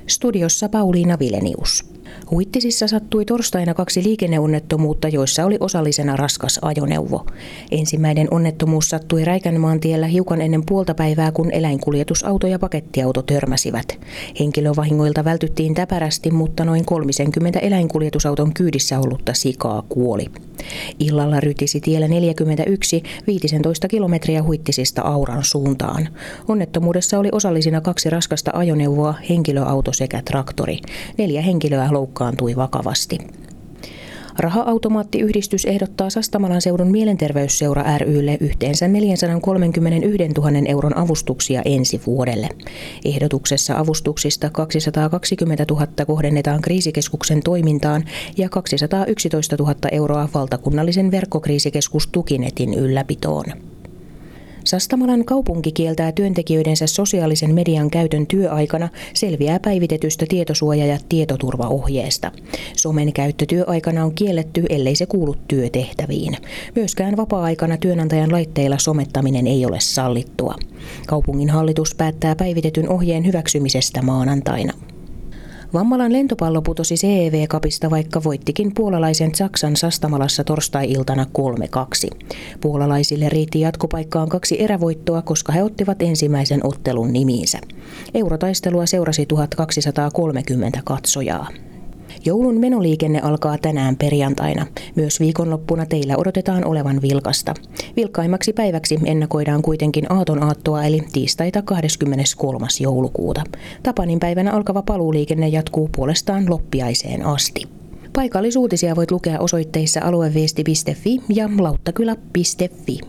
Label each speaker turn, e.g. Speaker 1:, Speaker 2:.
Speaker 1: Studiossa Pauliina Vilenius. Huittisissa sattui torstaina 2 liikenneonnettomuutta, joissa oli osallisena raskas ajoneuvo. Ensimmäinen onnettomuus sattui Räikänmaantiellä hiukan ennen puoltapäivää, kun eläinkuljetusauto ja pakettiauto törmäsivät. Henkilövahingoilta vältyttiin täpärästi, mutta noin 30 eläinkuljetusauton kyydissä ollutta sikaa kuoli. Illalla rytisi tiellä 41 15 kilometriä Huittisista Auran suuntaan. Onnettomuudessa oli osallisina 2 raskasta ajoneuvoa, henkilöauto sekä traktori. 4 henkilöä loukkaantui vakavasti. Raha-automaattiyhdistys ehdottaa Sastamalan seudun mielenterveysseura ry:lle yhteensä 431 000 euron avustuksia ensi vuodelle. Ehdotuksessa avustuksista 220 000 kohdennetaan kriisikeskuksen toimintaan ja 211 000 euroa valtakunnallisen verkkokriisikeskus Tukinetin ylläpitoon. Sastamalan kaupunki kieltää työntekijöidensä sosiaalisen median käytön työaikana, selviää päivitetystä tietosuoja- ja tietoturvaohjeesta. Somen käyttö työaikana on kielletty, ellei se kuulu työtehtäviin. Myöskään vapaa-aikana työnantajan laitteilla somettaminen ei ole sallittua. Kaupungin hallitus päättää päivitetyn ohjeen hyväksymisestä maanantaina. Vammalan lentopallo putosi CEV-kapista, vaikka voittikin puolalaisen Saksan Sastamalassa torstai-iltana 3-2. Puolalaisille riitti jatkopaikkaan 2 erävoittoa, koska he ottivat ensimmäisen ottelun nimiinsä. Eurotaistelua seurasi 1230 katsojaa. Joulun menoliikenne alkaa tänään perjantaina. Myös viikonloppuna teillä odotetaan olevan vilkasta. Vilkkaimmaksi päiväksi ennakoidaan kuitenkin aatonaattoa eli tiistaita 23. joulukuuta. Tapaninpäivänä alkava paluuliikenne jatkuu puolestaan loppiaiseen asti. Paikallisuutisia voit lukea osoitteissa alueviesti.fi ja lauttakylä.fi.